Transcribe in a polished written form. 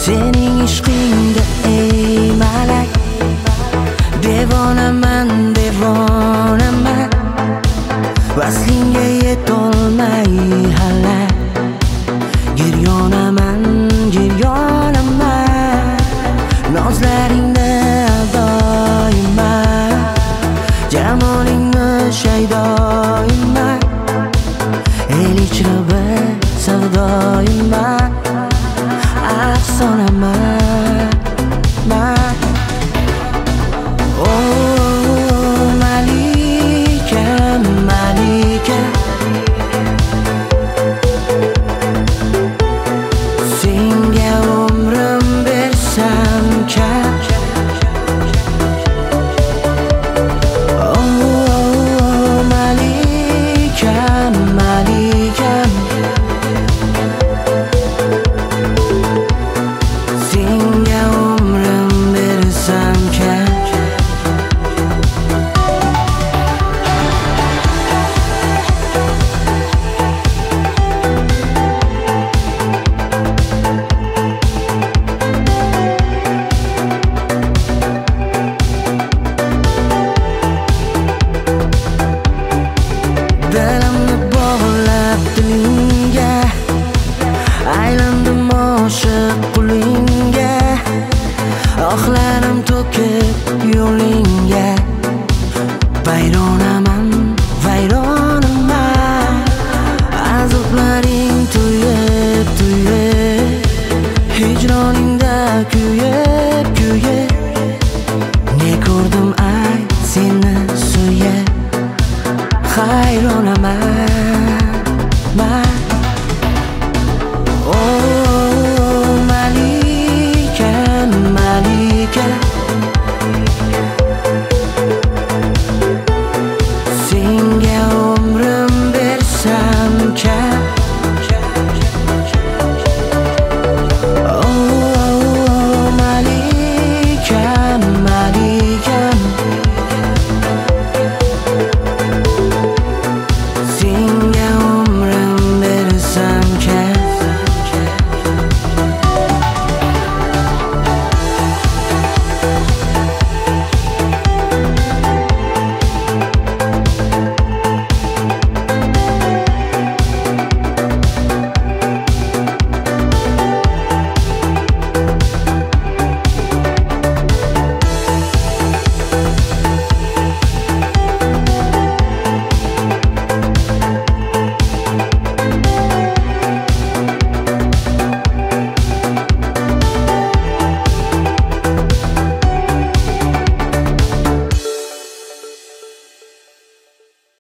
Sening ishqingda ey malak, devonaman, devonaman. Vaslingga yetolmay halak, giryonaman, giryonaman. Nozlaringda doimman, jamolingni shaydoimman. El ichra bir savdoimman, afsonaman man. Oh malikam, malikam, senga umrim bersam kam. Oh malikam, malikam, senga umrim bersam kam. Dilimni bog'lab dilingga, aylandim oshiq qulingga. Ohlarim to'kib yo'lingga, vayronaman, vayronaman. Azoblaring to'yib, to'yib, hijroningda kuyib, kuyib. Ne ko'rdim ay seni suyib, hayronaman man. Oh malikam, malikam,